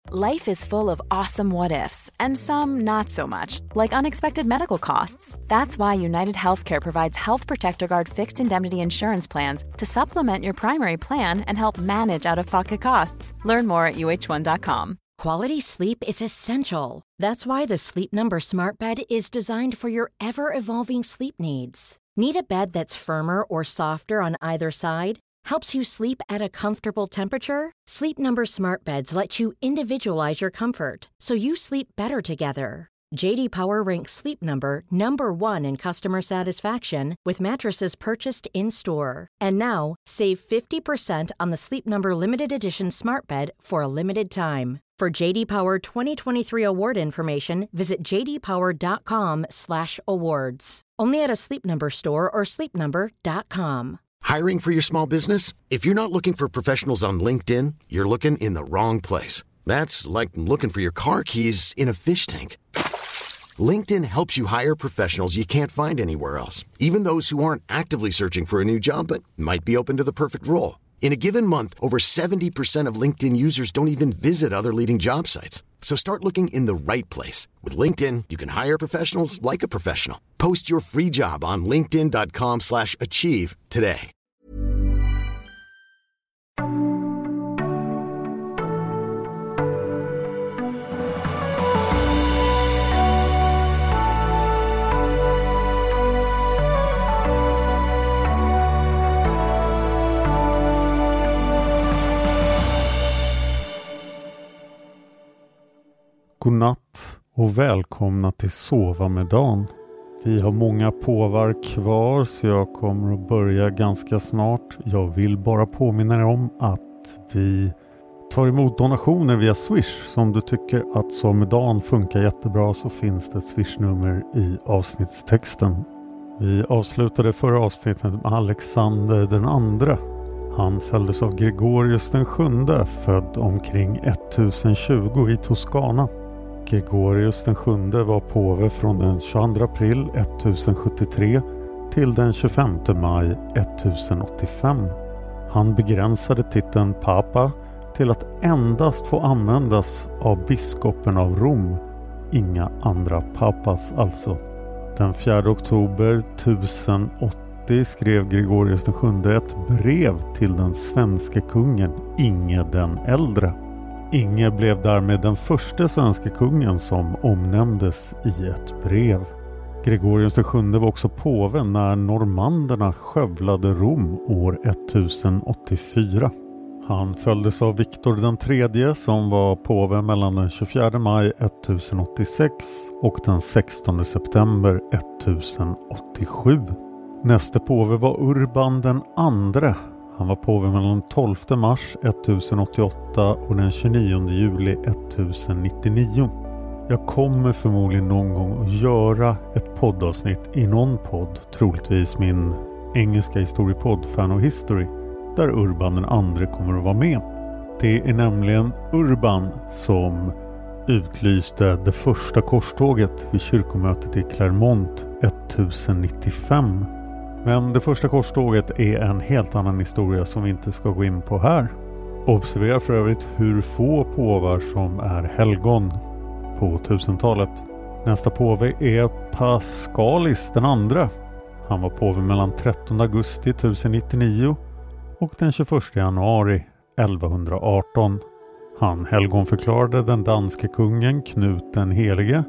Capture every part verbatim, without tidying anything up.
Life is full of awesome what-ifs, and some not so much, like unexpected medical costs. That's why United Healthcare provides Health Protector Guard fixed indemnity insurance plans to supplement your primary plan and help manage out-of-pocket costs. Learn more at U H one dot com. Quality sleep is essential. That's why the Sleep Number Smart Bed is designed for your ever-evolving sleep needs. Need a bed that's firmer or softer on either side? Helps you sleep at a comfortable temperature? Sleep Number Smart Beds let you individualize your comfort, so you sleep better together. J D Power ranks Sleep Number number one in customer satisfaction with mattresses purchased in-store. And now, save fifty percent on the Sleep Number Limited Edition Smart Bed for a limited time. For J D Power twenty twenty-three award information, visit j d power dot com slash awards. Only at a Sleep Number store or sleep number dot com. Hiring for your small business? If you're not looking for professionals on LinkedIn, you're looking in the wrong place. That's like looking for your car keys in a fish tank. LinkedIn helps you hire professionals you can't find anywhere else, even those who aren't actively searching for a new job but might be open to the perfect role. In a given month, over seventy percent of LinkedIn users don't even visit other leading job sites. So start looking in the right place. With LinkedIn, you can hire professionals like a professional. Post your free job on linkedin dot com slash achieve today. Godnatt och välkomna till Sova med Dan. Vi har många påvar kvar så jag kommer att börja ganska snart. Jag vill bara påminna er om att vi tar emot donationer via Swish. Så om du tycker att Sova med Dan funkar jättebra så finns det ett Swish-nummer i avsnittstexten. Vi avslutade förra avsnittet med Alexander den andra. Han följdes av Gregorius den sjunde, född omkring tusen tjugo i Toscana. Gregorius den sjunde var påve från den tjugoandra april tusen sjuttiotre till den tjugofemte maj tusen åttiofem. Han begränsade titeln papa till att endast få användas av biskopen av Rom, inga andra papas alltså. Den fjärde oktober tusen åttio skrev Gregorius den sjunde ett brev till den svenska kungen Inge den äldre. Inge blev därmed den första svenska kungen som omnämndes i ett brev. Gregorius den sjunde var också påve när normanderna skövlade Rom år tusen åttiofyra. Han följdes av Viktor den tredje som var påve mellan den tjugofjärde maj tusen åttiosex och den sextonde september tusen åttiosju. Nästa påve var Urban den andra. Han var påve mellan den tolfte mars tusen åttioåtta och den tjugonionde juli tusen nittionio. Jag kommer förmodligen någon gång att göra ett poddavsnitt i någon podd, troligtvis min engelska historiepodd Fan of History, där Urban den andra kommer att vara med. Det är nämligen Urban som utlyste det första korståget vid kyrkomötet i Clermont tusen nittiofem. Men det första korståget är en helt annan historia som vi inte ska gå in på här. Observera för övrigt hur få påvar som är helgon på tusentalet. Nästa påve är Pascalis den andra. Han var påve mellan trettonde augusti tusen nittionio och den tjugoförsta januari elvahundraarton. Han helgonförklarade den danska kungen Knut den helige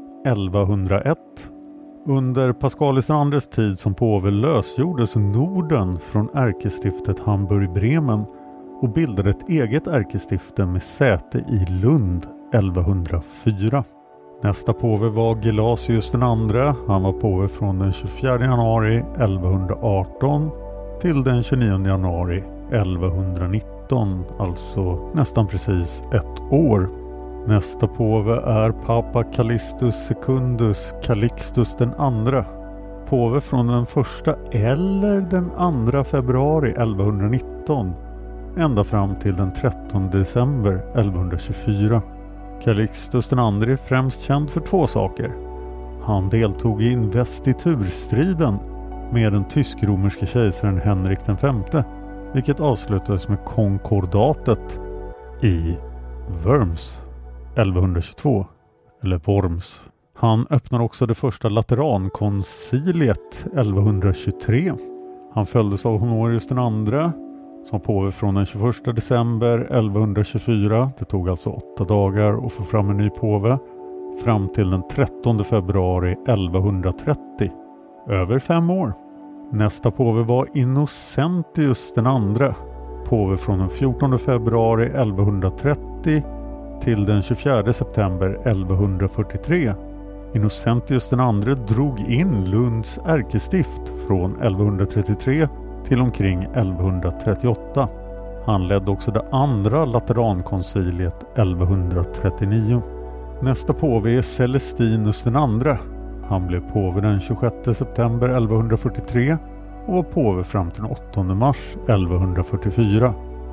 elvahundraett. Under Pascalis den andres tid som påve lösgjordes Norden från ärkestiftet Hamburg-Bremen och bildade ett eget ärkestifte med säte i Lund elvahundrafyra. Nästa påve var Gelasius den andra. Han var påve från den tjugofjärde januari elvahundraarton till den tjugonionde januari elvahundranitton, alltså nästan precis ett år. Nästa påve är Papa Callistus Secundus Calixtus den andra. Påve från den första eller den andra februari elvahundranitton ända fram till den trettonde december elvahundratjugofyra. Calixtus den andra är främst känd för två saker. Han deltog i investiturstriden med den tysk-romerske kejsaren Henrik den femte, vilket avslutades med konkordatet i Worms. elvahundratjugotvå, eller Worms. Han öppnar också det första Laterankonciliet elvahundratjugotre. Han följdes av Honorius den andre som påve från den tjugoförsta december elvahundratjugofyra. Det tog alltså åtta dagar att få fram en ny påve. Fram till den trettonde februari elvahundratrettio. Över fem år. Nästa påve var Innocentius den andre. Påve från den fjortonde februari elvahundratrettio till den tjugofjärde september elvahundrafyrtiotre. Innocentius den andre drog in Lunds ärkestift från elvahundratrettiotre till omkring elvahundratrettioåtta. Han ledde också det andra Laterankonciliet elvahundratrettionio. Nästa påve är Celestinus den andre. Han blev påve den tjugosjätte september elvahundrafyrtiotre och var påve fram till den åttonde mars elvahundrafyrtiofyra.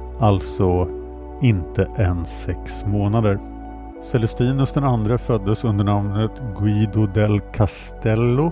Alltså inte ens sex månader. Celestinus den andre föddes under namnet Guido del Castello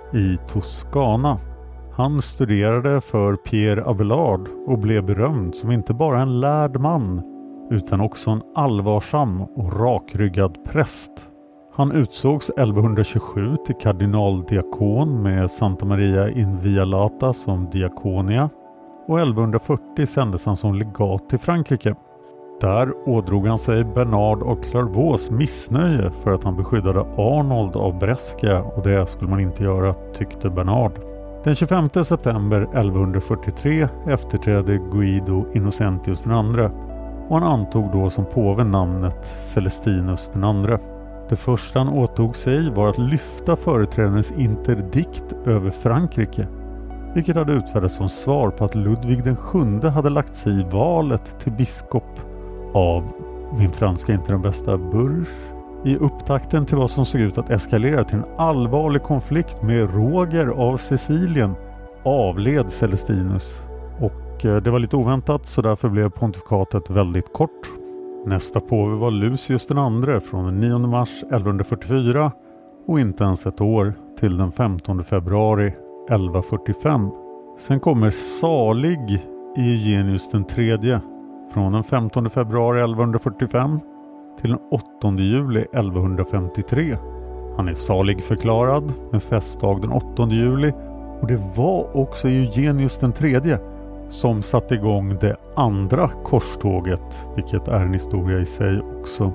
i Toscana. Han studerade för Pierre Abelard och blev berömd som inte bara en lärd man utan också en allvarsam och rakryggad präst. Han utsågs elvahundratjugosju till kardinaldiakon med Santa Maria in Vialata som diakonia och elvahundrafyrtio sändes han som legat till Frankrike. Där ådrog han sig Bernard av Clairvaux missnöje för att han beskyddade Arnold av Brescia och det skulle man inte göra, tyckte Bernard. Den tjugofemte september elvahundrafyrtiotre efterträdde Guido Innocentius den andre och han antog då som påve namnet Celestinus den andre. Det första han åtog sig var att lyfta företrädarens interdikt över Frankrike, vilket hade utfärdats som svar på att Ludvig den sjunde hade lagt sig i valet till biskop av, min franska inte den bästa, Bourges. I upptakten till vad som såg ut att eskalera till en allvarlig konflikt med Roger av Sicilien avled Celestinus. Och det var lite oväntat så därför blev pontifikatet väldigt kort. Nästa påve var Lucius den andre från den nionde mars elvahundrafyrtiofyra och inte ens ett år till den femtonde februari elvahundrafyrtiofem. Sen kommer salig Eugenius den tredje från den femtonde februari elvahundrafyrtiofem till den åttonde juli elvahundrafemtiotre. Han är salig förklarad med festdag den åttonde juli och det var också Eugenius den tredje som satte igång det andra korståget, vilket är en historia i sig också.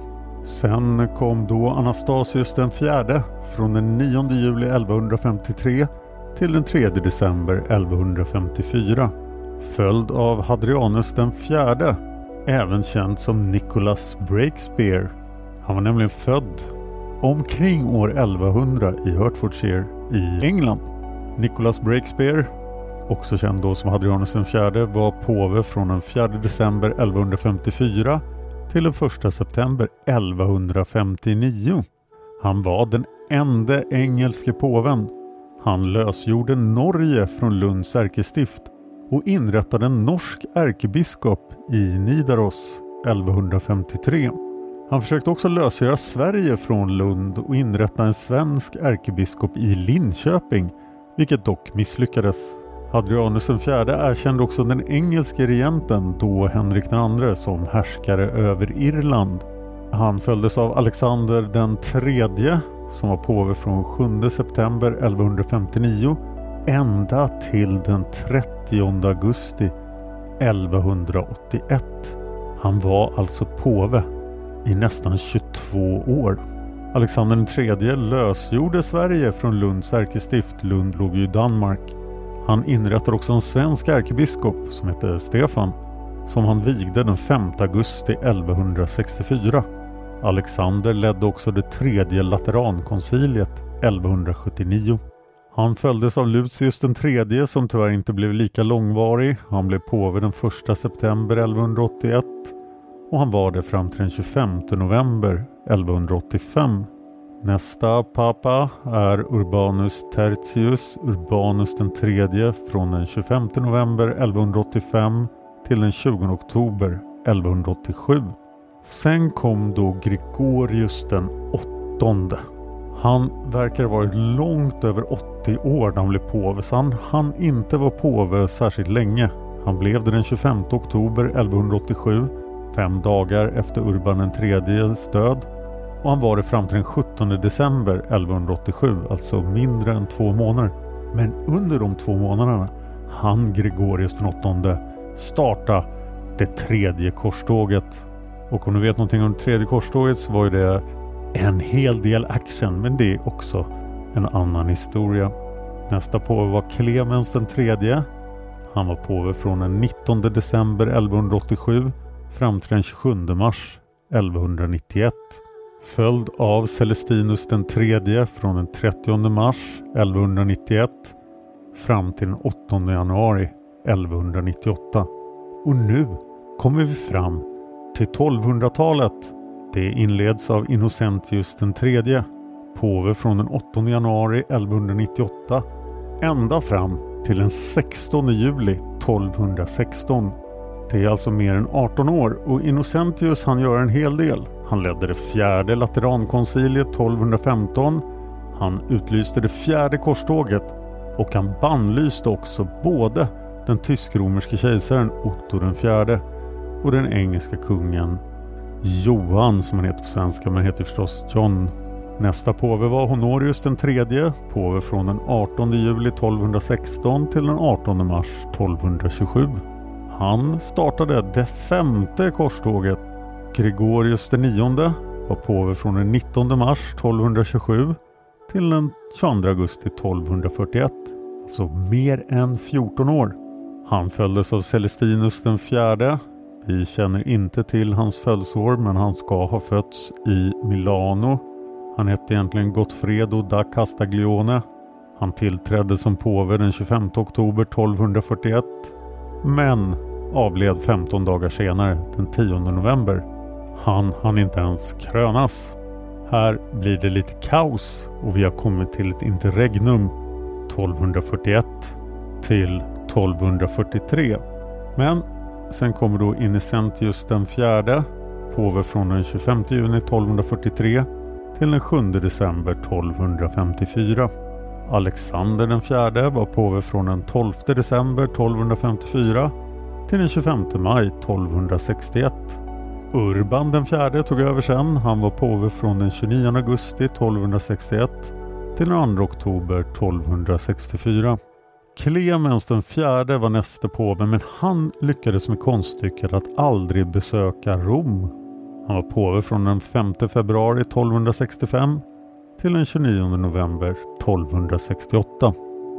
Sen kom då Anastasius den fjärde från den nionde juli elvahundrafemtiotre till den tredje december elvahundrafemtiofyra. Följd av Hadrianus den fjärde, även känd som Nicholas Breakspere. Han var nämligen född omkring år elvahundra i Hertfordshire i England. Nicholas Breakspere, också känd då som Hadrianus den fjärde, var påve från den fjärde december elvahundrafemtiofyra till den första september elvahundrafemtionio. Han var den enda engelske påven. Han lösgjorde Norge från Lunds ärkestift och inrättade en norsk ärkebiskop i Nidaros elvahundrafemtiotre. Han försökte också lösgöra Sverige från Lund och inrätta en svensk ärkebiskop i Linköping, vilket dock misslyckades. Hadrianus den fjärde erkände också den engelske regenten, då Henrik den andre, som härskare över Irland. Han följdes av Alexander den tredje som var påve från sjunde september elvahundrafemtionio ända till den trettionde augusti elvahundraåttioett. Han var alltså påve i nästan tjugotvå år. Alexander den tredje lösgjorde Sverige från Lunds ärkestift. Lund låg ju i Danmark. Han inrättade också en svensk ärkebiskop som hette Stefan, som han vigde den femte augusti elvahundrasextiofyra. Alexander ledde också det tredje Laterankonciliet elvahundrasjuttionio. Han följdes av Lucius den tredje som tyvärr inte blev lika långvarig. Han blev påve den första september elvahundraåttioett och han var det fram till den tjugofemte november elvahundraåttiofem. Nästa papa är Urbanus Tertius, Urbanus den tredje från den tjugofemte november elvahundraåttiofem till den tjugonde oktober elvahundraåttiosju. Sen kom då Gregorius den åttonde. Han verkar ha varit långt över åttio år när han blev påve, så han hann inte vara påve särskilt länge. Han blev det den tjugofemte oktober elvahundraåttiosju fem dagar efter Urban den tredjes död, och han var det fram till den sjuttonde december elvaåttiosju, alltså mindre än två månader. Men under de två månaderna han Gregorius den åttonde starta det tredje korståget. Och om du vet någonting om det tredje korståget så var ju det en hel del action, men det är också en annan historia. Nästa påve var Clemens den tredje. Han var påve från den nittonde december elvaåttiosju fram till den tjugosjunde mars elvahundranittioett. Följd av Celestinus den tredje från den trettionde mars elvahundranittioett fram till den åttonde januari elvahundranittioåtta. Och nu kommer vi fram till tolvhundratalet. Det inleds av Innocentius den tredje, påve från den åttonde januari elvahundranittioåtta ända fram till den sextonde juli tolvhundrasexton. Det är alltså mer än arton år, och Innocentius han gör en hel del. Han ledde det fjärde Laterankonciliet tolvhundrafemton. Han utlyste det fjärde korståget, och han bannlyste också både den tysk-romerske kejsaren Otto den fjärde och den engelska kungen Johan, som han heter på svenska, men heter förstås John. Nästa påve var Honorius den tredje, påve från den artonde juli tolvhundrasexton till den artonde mars tolvhundratjugosju. Han startade det femte korståget. Gregorius den nionde var påve från den nittonde mars tolvhundratjugosju till den tjugoandra augusti tolvhundrafyrtioett, alltså mer än fjorton år. Han följdes av Celestinus den fjärde. Vi känner inte till hans födelseår, men han ska ha fötts i Milano. Han hette egentligen Gottfredo da Castiglione. Han tillträdde som påve den tjugofemte oktober tolvhundrafyrtioett, men avled femton dagar senare, den tionde november. Han hann inte ens krönas. Här blir det lite kaos, och vi har kommit till ett interregnum tolvhundrafyrtioett till tolvhundrafyrtiotre. Men sen kommer då Innocentius den fjärde, påve från den tjugofemte juni tolvhundrafyrtiotre till den sjunde december tolvhundrafemtiofyra. Alexander den fjärde var påve från den tolfte december tolvhundrafemtiofyra till den tjugofemte maj tolvhundrasextioett. Urban den fjärde tog över sen. Han var påve från den tjugonionde augusti tolvhundrasextioett till den andra oktober tolvhundrasextiofyra. Clemens den fjärde var nästa påve, men han lyckades med konststycket att aldrig besöka Rom. Han var påve från den femte februari tolvhundrasextiofem till den tjugonionde november tolvhundrasextioåtta.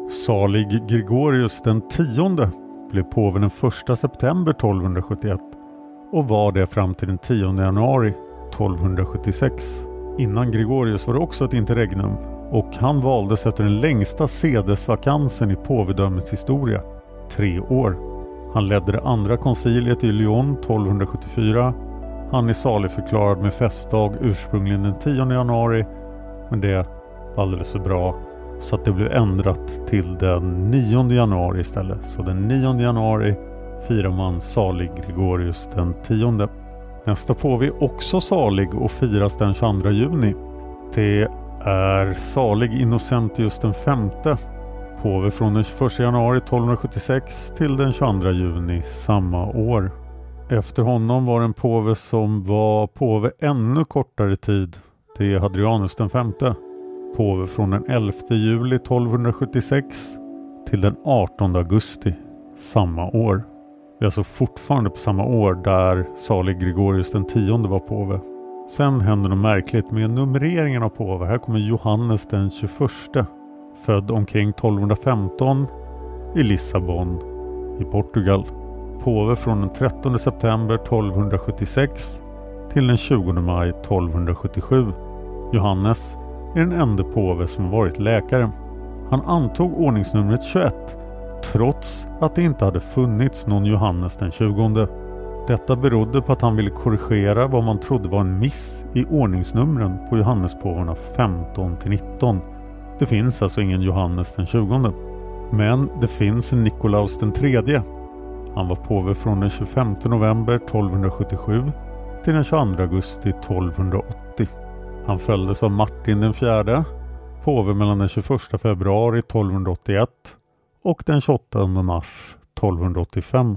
Salig Gregorius den tionde blev påve den första september tolvhundrasjuttioett och var det fram till den tionde januari tolvhundrasjuttiosex. Innan Gregorius var det också ett interregnum, och han valdes efter den längsta sedesvakansen i påvedömets historia, tre år. Han ledde det andra konciliet i Lyon tolvhundrasjuttiofyra. Han är saligförklarad med festdag ursprungligen den tionde januari, men det var alldeles för bra så att det blev ändrat till den nionde januari istället. Så den nionde januari firar man salig Gregorius den tionde. Nästa påve är också salig och firas den tjugoandra juni. Det är salig Innocentius den femte, påve från den tjugoförsta januari tolvhundrasjuttiosex till den tjugoandra juni samma år. Efter honom var en påve som var påve ännu kortare tid. Det är Hadrianus den femte, påve från den elfte juli tolvhundrasjuttiosex till den artonde augusti samma år. Vi är alltså fortfarande på samma år där salig Gregorius den tionde var påve. Sen händer något märkligt med numreringen av påve. Här kommer Johannes den tjugoförste, född omkring tolvhundrafemton i Lissabon i Portugal. Påve från den trettonde september tolvhundrasjuttiosex till den tjugonde maj tolvhundrasjuttiosju. Johannes är den enda påve som varit läkare. Han antog ordningsnumret tjugoett trots att det inte hade funnits någon Johannes den tjugonde. Detta berodde på att han ville korrigera vad man trodde var en miss i ordningsnumren på Johannespåvarna femton till nitton. Det finns alltså ingen Johannes den tjugonde. Men det finns en Nikolaus den tredje. Han var påve från den tjugofemte november tolvhundrasjuttiosju till den tjugoandra augusti tolvhundraåttio. Han följdes av Martin den fjärde, påve mellan den tjugoförsta februari tolvhundraåttioett och den tjugoåttonde mars tolvhundraåttiofem.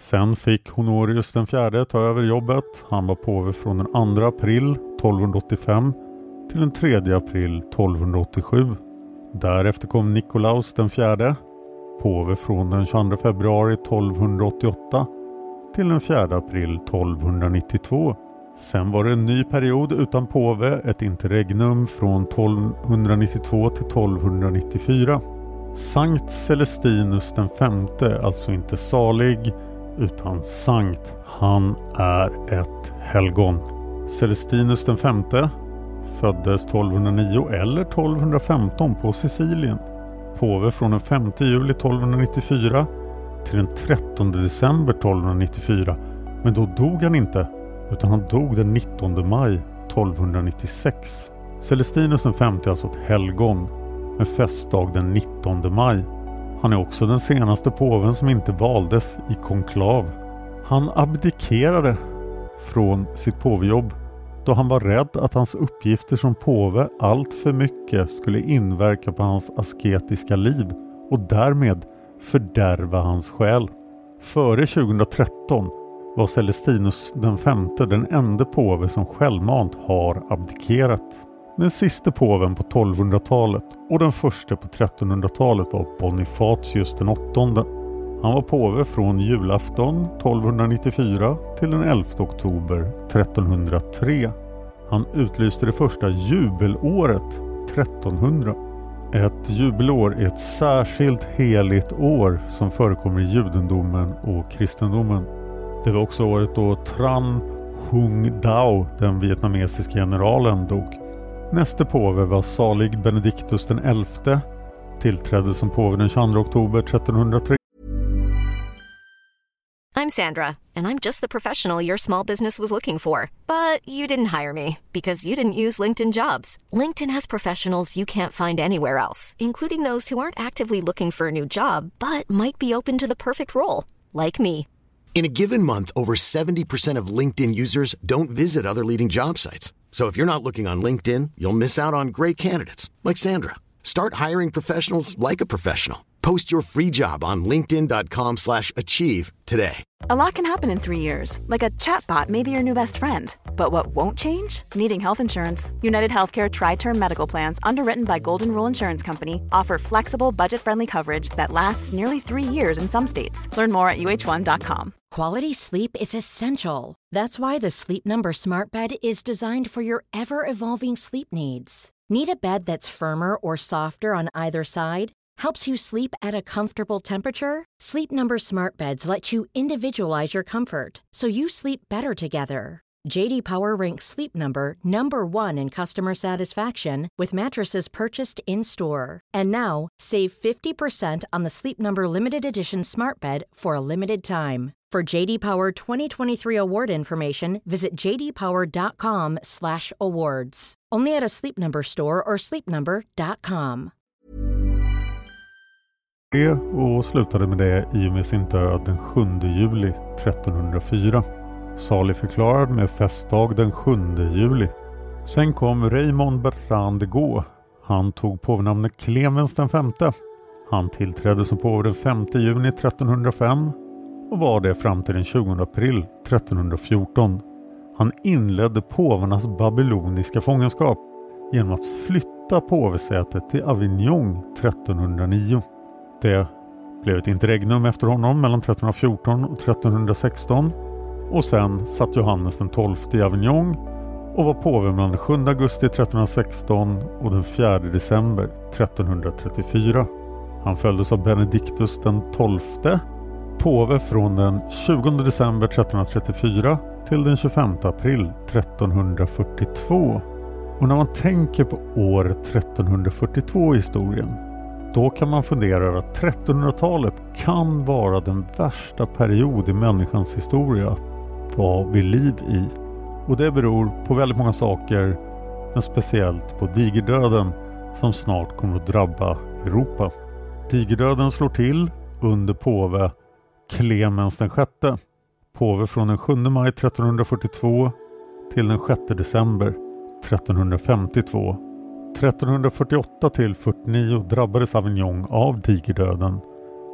Sen fick Honorius den fjärde ta över jobbet. Han var påve från den andra april tolvhundraåttiofem till den tredje april tolvhundraåttiosju. Därefter kom Nikolaus den fjärde, påve från den tjugoandra februari tolvhundraåttioåtta till den fjärde april tolvhundranittiotvå. Sen var det en ny period utan påve, ett interregnum från tolvhundranittiotvå till tolvhundranittiofyra. Sankt Celestinus den femte, alltså inte salig utan sankt, han är ett helgon. Celestinus den femte föddes tolvhundranio eller tolvhundrafemton på Sicilien. Påve från den femte juli tolvhundranittiofyra till den trettonde december tolvhundranittiofyra. Men då dog han inte, utan han dog den nittonde maj tolvhundranittiosex. Celestinus den femte är alltså ett helgon med festdag den nittonde maj. Han är också den senaste påven som inte valdes i konklav. Han abdikerade från sitt påvejobb då han var rädd att hans uppgifter som påve allt för mycket skulle inverka på hans asketiska liv och därmed fördärva hans själ. Före tjugohundratretton var Celestinus den femte den enda påve som självmant har abdikerat. Den sista påven på tolvhundratalet och den första på trettonhundratalet var Bonifatius den åttonde. Han var påve från julafton tolvhundranittiofyra till den elfte oktober trettonhundratre. Han utlyste det första jubelåret trettonhundra. Ett jubelår är ett särskilt heligt år som förekommer i judendomen och kristendomen. Det var också året då Tran Hung Dao, den vietnamesiska generalen, dog. Nästa påve var salig Benedictus den elfte, tillträdde som påve den tjugoandra oktober trettonhundratre. I'm Sandra, and I'm just the professional your small business was looking for. But you didn't hire me because you didn't use LinkedIn Jobs. LinkedIn has professionals you can't find anywhere else, including those who aren't actively looking for a new job, but might be open to the perfect role, like me. In a given month, over seventy percent of LinkedIn users don't visit other leading job sites. So if you're not looking on LinkedIn, you'll miss out on great candidates like Sandra. Start hiring professionals like a professional. Post your free job on linkedin dot com slash achieve today. A lot can happen in three years, like a chatbot may be your new best friend. But what won't change? Needing health insurance. United Healthcare Tri-Term Medical Plans, underwritten by Golden Rule Insurance Company, offer flexible, budget-friendly coverage that lasts nearly three years in some states. Learn more at U H one dot com. Quality sleep is essential. That's why the Sleep Number Smart Bed is designed for your ever-evolving sleep needs. Need a bed that's firmer or softer on either side? Helps you sleep at a comfortable temperature? Sleep Number Smart Beds let you individualize your comfort, so you sleep better together. J D Power ranks Sleep Number number one in customer satisfaction with mattresses purchased in-store. And now, save fifty percent on the Sleep Number Limited Edition Smart Bed for a limited time. For J D Power twenty twenty-three award information, visit j d power dot com slash awards. Only at a Sleep Number store or sleep number dot com. Och slutade med det i och med sin död den sjunde juli trettonhundrafyra. Salig förklarad med festdag den sjunde juli. Sen kom Raymond Bertrand de Gaulle. Han tog påvenamnet Clemens den femte. Han tillträdde som påve den femte juni trettonhundrafem och var det fram till den tjugonde april trettonhundrafjorton. Han inledde påvarnas babyloniska fångenskap genom att flytta påvesätet till Avignon trettonhundranio. Det blev ett interregnum efter honom mellan trettonhundrafjorton och trettonhundrasexton. Och sen satt Johannes den tolfte i Avignon och var påve mellan den sjunde augusti trettonhundrasexton och den fjärde december trettonhundratrettiofyra. Han följdes av Benedictus den tolfte, påve från den tjugonde december trettonhundratrettiofyra till den tjugofemte april trettonhundrafyrtiotvå. Och när man tänker på år trettonhundrafyrtiotvå i historien, då kan man fundera över att trettonhundratalet kan vara den värsta period i människans historia att vara vid liv i. Och det beror på väldigt många saker, men speciellt på digerdöden som snart kommer att drabba Europa. Digerdöden slår till under påve Clemens den sjätte. Påve från den sjunde maj trettonhundrafyrtiotvå till den sjätte december trettonhundrafemtiotvå. trettonhundrafyrtioåtta till fyrtionio drabbades Avignon av digerdöden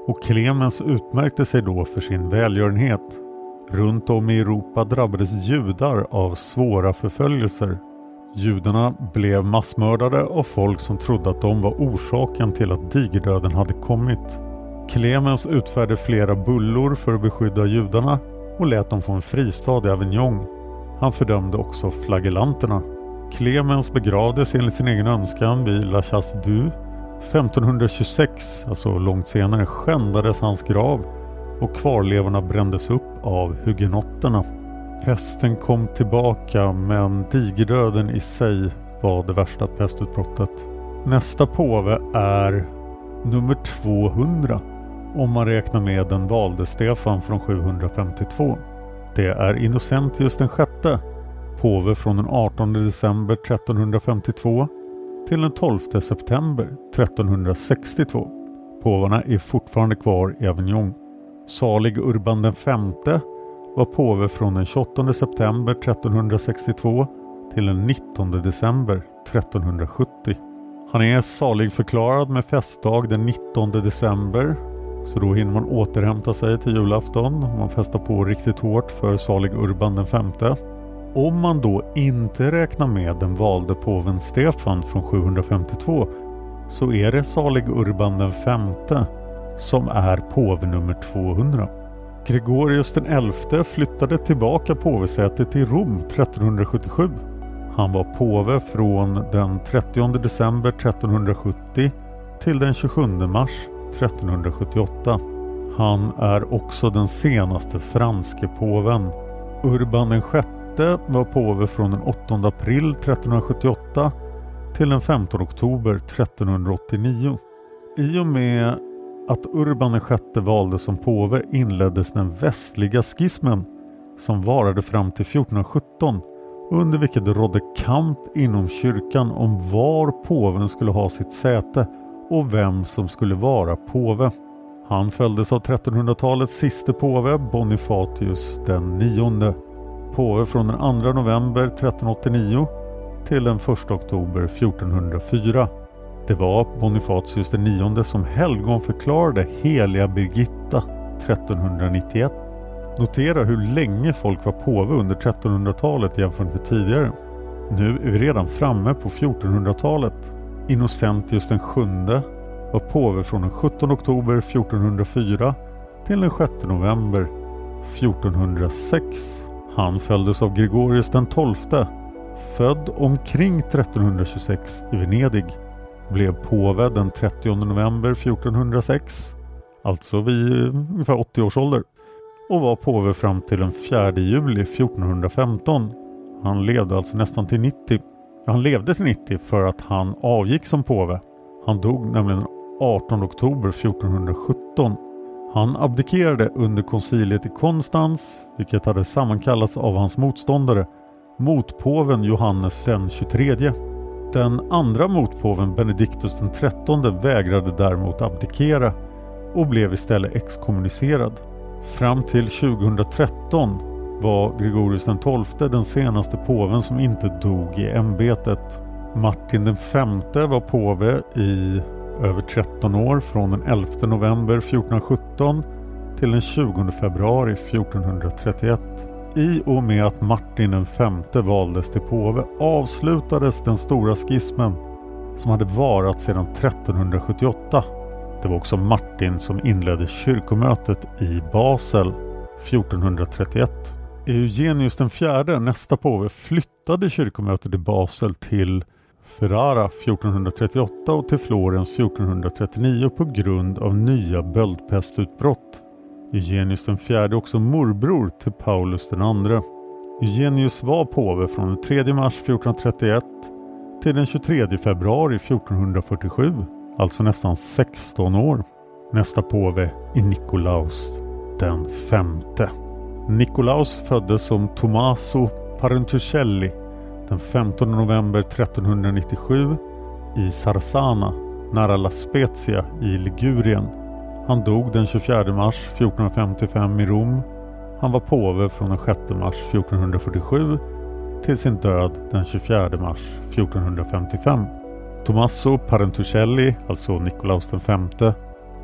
och Clemens utmärkte sig då för sin välgörenhet. Runt om i Europa drabbades judar av svåra förföljelser. Judarna blev massmördade av folk som trodde att de var orsaken till att digerdöden hade kommit. Clemens utfärdade flera bullor för att beskydda judarna och lät dem få en fristad i Avignon. Han fördömde också flagellanterna. Clemens begravdes enligt sin egen önskan vid La Chasse-Dieu. femtonhundratjugosex, alltså långt senare, skändades hans grav och kvarlevorna brändes upp av hugenotterna. Pesten kom tillbaka, men digerdöden i sig var det värsta pestutbrottet. Nästa påve är nummer tvåhundra om man räknar med den valde Stefan från sjuhundrafemtiotvå. Det är Innocentius den sjätte, påve från den artonde december trettonhundrafemtiotvå till den tolfte september trettonhundrasextiotvå. Påvarna är fortfarande kvar i Avignon. Salig Urban den femte var påve från den tjugoåttonde september trettonhundrasextiotvå till den nittonde december trettonhundrasjuttio. Han är salig förklarad med festdag den nittonde december, så då hinner man återhämta sig till julafton om man festar på riktigt hårt för salig Urban den femte. Om man då inte räknar med den valde påven Stefan från sjuhundrafemtiotvå, så är det salig Urban den femte som är påve nummer tvåhundra. Gregorius den elfte flyttade tillbaka påvesätet till Rom trettonhundrasjuttiosju. Han var påve från den trettionde december trettonhundrasjuttio till den tjugosjunde mars trettonhundrasjuttioåtta. Han är också den senaste franske påven. Urban den sjätte var påve från den åttonde april trettonhundrasjuttioåtta till den femtonde oktober trettonhundraåttionio. I och med att Urban den sjätte valdes som påve inleddes den västliga skismen som varade fram till fjortonhundrasjutton, under vilket det rådde kamp inom kyrkan om var påven skulle ha sitt säte och vem som skulle vara påve. Han följdes av trettonhundratalets sista påve, Bonifatius den nionde, påve från den andra november trettonhundraåttionio till den första oktober fjortonhundrafyra. Det var Bonifatius den nionde som helgon förklarade heliga Birgitta trettonhundranittioett. Notera hur länge folk var påve under trettonhundratalet jämfört med tidigare. Nu är vi redan framme på fjortonhundratalet. Innocentius den sjunde var påve från den sjuttonde oktober fjortonhundrafyra till den sjätte november fjortonhundrasex. Han följdes av Gregorius den tolfte, född omkring trettonhundratjugosex i Venedig. Blev påve den trettionde november fjortonhundrasex, alltså vid ungefär åttio års ålder, och var påve fram till den fjärde juli fjortonhundrafemton. Han levde alltså nästan till nittio. Han levde till nittio för att han avgick som påve. Han dog nämligen den artonde oktober fjortonhundrasjutton. Han abdikerade under konciliet i Konstans, vilket hade sammankallats av hans motståndare, motpåven Johannes den tjugotredje. Den andra motpåven Benedictus den trettonde vägrade däremot abdikera och blev istället exkommunicerad. Fram till tjugohundratretton var Gregorius den tolfte den senaste påven som inte dog i ämbetet. Martin den femte var påve i över tretton år, från den elfte november fjortonhundrasjutton till den tjugonde februari fjortonhundratrettioett. I och med att Martin den femte valdes till påve avslutades den stora skismen som hade varat sedan trettonhundrasjuttioåtta. Det var också Martin som inledde kyrkomötet i Basel fjortonhundratrettioett. Eugenius den fjärde, nästa påve, flyttade kyrkomötet i Basel till Ferrara fjortonhundratrettioåtta och till Florens fjortonhundratrettionio på grund av nya böldpestutbrott. Eugenius den fjärde är också morbror till Paulus den andre. Eugenius var påve från den tredje mars fjortonhundratrettioett till den tjugotredje februari fjortonhundrafyrtiosju, alltså nästan sexton år. Nästa påve är Nikolaus den femte. Nikolaus föddes som Tommaso Parentucelli den femtonde november trettonhundranittiosju i Sarsana, nära La Spezia i Ligurien. Han dog den tjugofjärde mars fjortonhundrafemtiofem i Rom. Han var påve från den sjätte mars fjortonhundrafyrtiosju till sin död den tjugofjärde mars fjortonhundrafemtiofem. Tommaso Parentucelli, alltså Nikolaus den femte,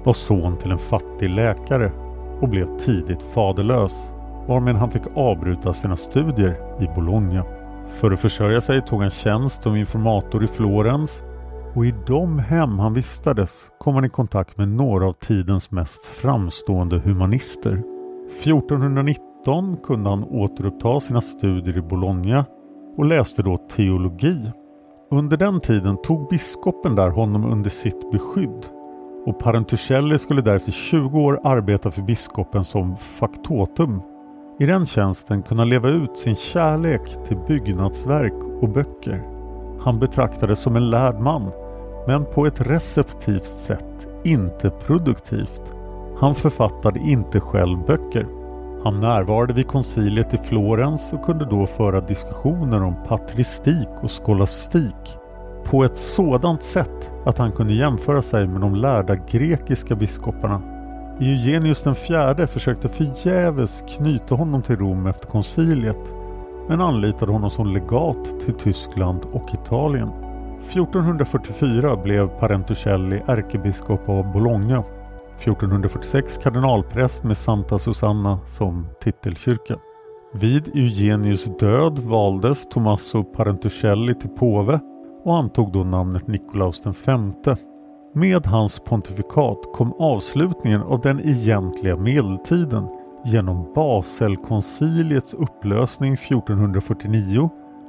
var son till en fattig läkare och blev tidigt faderlös, varmed han fick avbryta sina studier i Bologna. För att försörja sig tog han tjänst som informator i Florens, och i de hem han vistades kom han i kontakt med några av tidens mest framstående humanister. fjortonhundranitton kunde han återuppta sina studier i Bologna och läste då teologi. Under den tiden tog biskopen där honom under sitt beskydd, och Parentuselli skulle därefter tjugo år arbeta för biskopen som factotum. I den tjänsten kunde han leva ut sin kärlek till byggnadsverk och böcker. Han betraktades som en lärd man, men på ett receptivt sätt, inte produktivt. Han författade inte själv böcker. Han närvarade vid konciliet i Florens och kunde då föra diskussioner om patristik och skolastik på ett sådant sätt att han kunde jämföra sig med de lärda grekiska biskoparna. Eugenius den fjärde försökte förgäves knyta honom till Rom efter konciliet, men anlitade honom som legat till Tyskland och Italien. fjortonhundrafyrtiofyra blev Parentuselli ärkebiskop av Bologna. fjortonhundrafyrtiosex kardinalpräst med Santa Susanna som titelkyrka. Vid Eugenius död valdes Tommaso Parentuselli till påve och antog då namnet Nikolaus den femte. Med hans pontifikat kom avslutningen av den egentliga medeltiden genom Baselkonciliets upplösning fjortonhundrafyrtionio,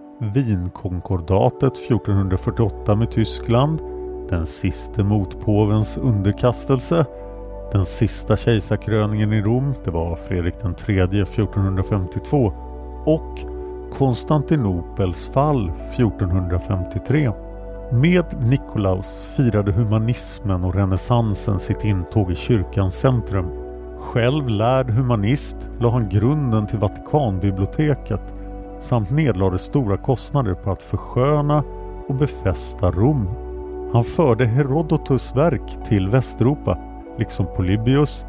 Wienkonkordatet fjortonhundrafyrtioåtta med Tyskland, den sista motpåvens underkastelse, den sista kejsarkröningen i Rom, det var Fredrik den tredje fjortonhundrafemtiotvå, och Konstantinopels fall fjortonhundrafemtiotre. Med Nikolaus firade humanismen och renässansen sitt intåg i kyrkans centrum. Själv lärd humanist la han grunden till Vatikanbiblioteket samt nedlade stora kostnader på att försköna och befästa Rom. Han förde Herodotus verk till Västeuropa, liksom Polybius,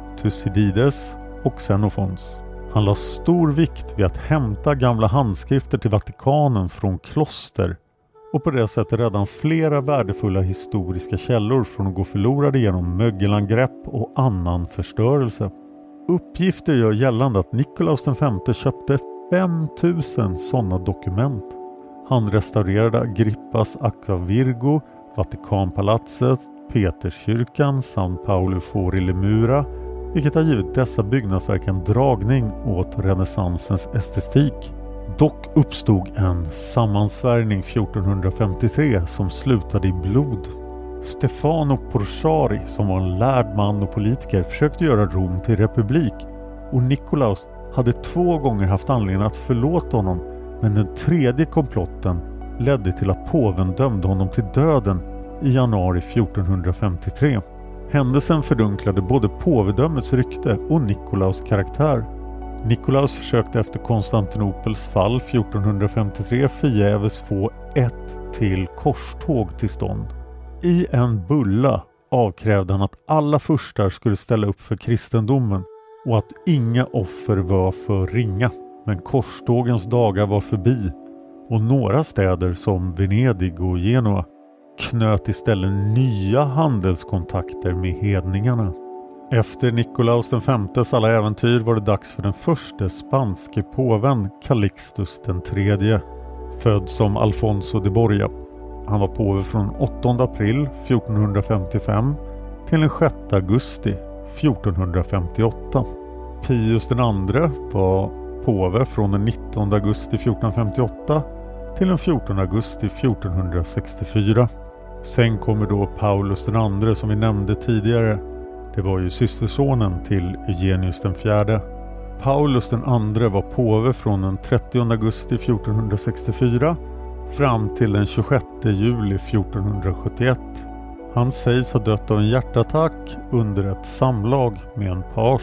Thucydides och Xenofons. Han la stor vikt vid att hämta gamla handskrifter till Vatikanen från kloster, och på det sättet räddade han flera värdefulla historiska källor från att gå förlorade genom mögelangrepp och annan förstörelse. Uppgifter gör gällande att Nikolaus den femte köpte fem tusen sådana dokument. Han restaurerade Agrippas Aqua Virgo, Vatikanpalatset, Peterskyrkan, San Paolo Fuori le Mura, vilket har givit dessa byggnadsverk en dragning åt renässansens estetik. Dock uppstod en sammansvärjning fjortonhundrafemtiotre som slutade i blod. Stefano Porciari, som var en lärd man och politiker, försökte göra Rom till republik, och Nikolaus hade två gånger haft anledning att förlåta honom, men den tredje komplotten ledde till att påven dömde honom till döden i januari fjortonhundrafemtiotre. Händelsen fördunklade både påvedömets rykte och Nikolaus karaktär. Nikolaus försökte efter Konstantinopels fall fjortonhundrafemtiotre förgäves få ett till korståg till stånd. I en bulla avkrävde han att alla furstar skulle ställa upp för kristendomen och att inga offer var för ringa. Men korstågens dagar var förbi, och några städer som Venedig och Genua knöt istället nya handelskontakter med hedningarna. Efter Nikolaus den femtes alla äventyr var det dags för den första spanske påven Calixtus den tredje, född som Alfonso de Borja. Han var påve från åttonde april fjortonhundrafemtiofem till den sjätte augusti fjortonhundrafemtioåtta. Pius den andre var påve från den nittonde augusti fjortonhundrafemtioåtta till den fjortonde augusti fjortonhundrasextiofyra. Sen kommer då Paulus den andre som vi nämnde tidigare. Det var ju systersonen till Eugenius den fjärde. Paulus den andre var påve från den trettionde augusti fjortonhundrasextiofyra fram till den tjugosjätte juli fjortonhundrasjuttioett. Han sägs ha dött av en hjärtattack under ett samlag med en page.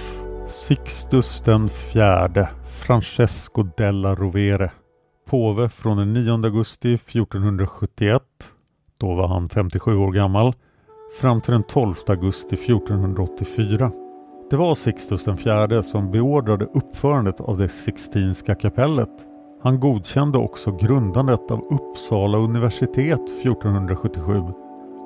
Sixtus den fjärde, Francesco della Rovere, påve från den nionde augusti fjortonhundrasjuttioett, då var han femtiosju år gammal, fram till den tolfte augusti fjortonhundraåttiofyra. Det var Sixtus den fjärde som beordrade uppförandet av det Sixtinska kapellet. Han godkände också grundandet av Uppsala universitet fjortonhundrasjuttiosju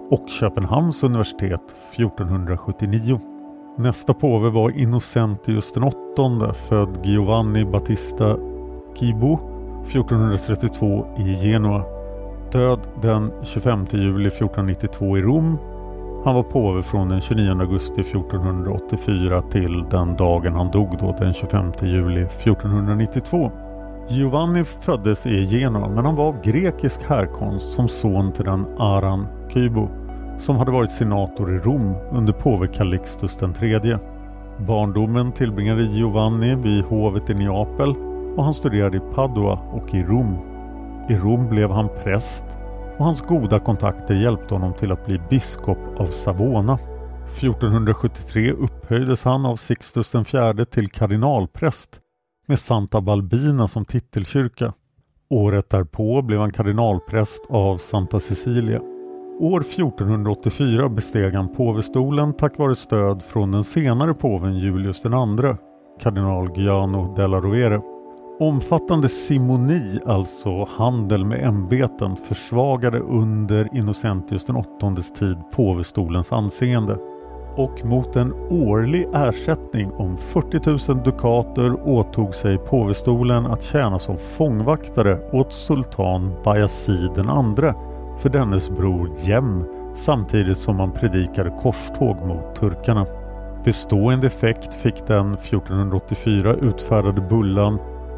och Köpenhamns universitet fjortonhundrasjuttionio. Nästa påve var Innocentius den åttonde, född Giovanni Battista Cibo fjortonhundratrettiotvå i Genua. Död den tjugofemte juli fjortonhundranittiotvå i Rom. Han var påve från den tjugonionde augusti fjortonhundraåttiofyra till den dagen han dog då, den tjugofemte juli fjortonhundranittiotvå. Giovanni föddes i Genua, men han var av grekisk härkomst som son till den Aran Kybo, som hade varit senator i Rom under påve Calixtus den tredje. Barndomen tillbringade Giovanni vid hovet i Neapel och han studerade i Padua och i Rom. I Rom blev han präst och hans goda kontakter hjälpte honom till att bli biskop av Savona. fjortonhundrasjuttiotre upphöjdes han av Sixtus den fjärde till kardinalpräst med Santa Balbina som titelkyrka. Året därpå blev han kardinalpräst av Santa Cecilia. År fjortonhundraåttiofyra besteg han påvestolen tack vare stöd från den senare påven Julius den andre, kardinal Giano della Rovere. Omfattande simoni, alltså handel med ämbeten, försvagade under Innocentius den åttondes tid påvestolens anseende. Och mot en årlig ersättning om fyrtio tusen dukater åtog sig påvestolen att tjäna som fångvaktare åt sultan Bayezid den andre för dennes bror Jem, samtidigt som man predikade korståg mot turkarna. Bestående effekt fick den fjortonhundraåttiofyra utfärdade bullan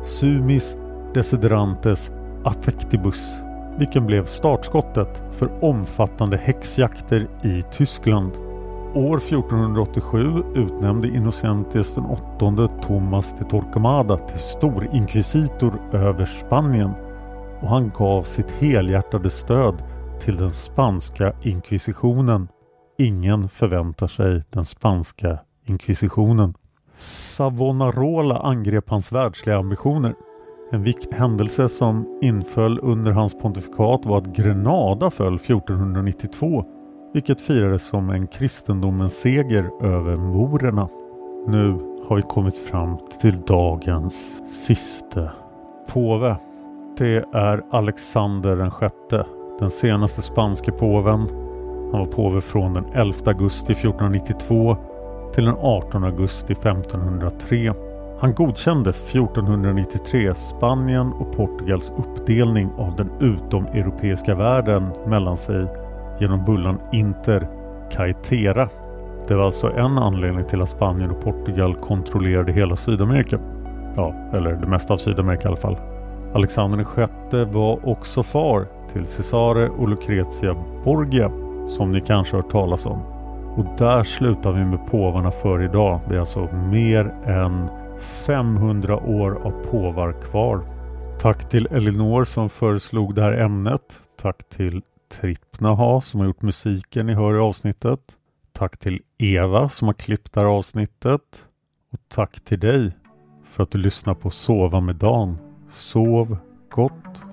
Sumis Desiderantes Affectibus, vilken blev startskottet för omfattande häxjakter i Tyskland. År fjortonhundraåttiosju utnämnde Innocentius den åttonde Thomas de Torquemada till storinkvisitor över Spanien och han gav sitt helhjärtade stöd till den spanska inkvisitionen. Ingen förväntar sig den spanska inkvisitionen. Savonarola angrep hans världsliga ambitioner. En viktig händelse som inföll under hans pontifikat var att Grenada föll fjortonhundranittiotvå, vilket firades som en kristendomens seger över morerna. Nu har vi kommit fram till dagens sista påve. Det är Alexander den sjätte, den senaste spanske påven. Han var påve från den elfte augusti fjortonhundranittiotvå till den artonde augusti femtonhundratre. Han godkände fjortonhundranittiotre Spanien och Portugals uppdelning av den utomeuropeiska världen mellan sig genom bullan Inter Caetera. Det var alltså en anledning till att Spanien och Portugal kontrollerade hela Sydamerika. Ja, eller det mesta av Sydamerika i alla fall. Alexander den sjätte var också far till Cesare och Lucrezia Borgia, som ni kanske har hört talas om. Och där slutar vi med påvarna för idag. Det är alltså mer än femhundra år av påvar kvar. Tack till Elinor som föreslog det här ämnet. Tack till Trippnaha som har gjort musiken ni hör i avsnittet. Tack till Eva som har klippt det här avsnittet. Och tack till dig för att du lyssnar på Sova med Dan. Sov gott.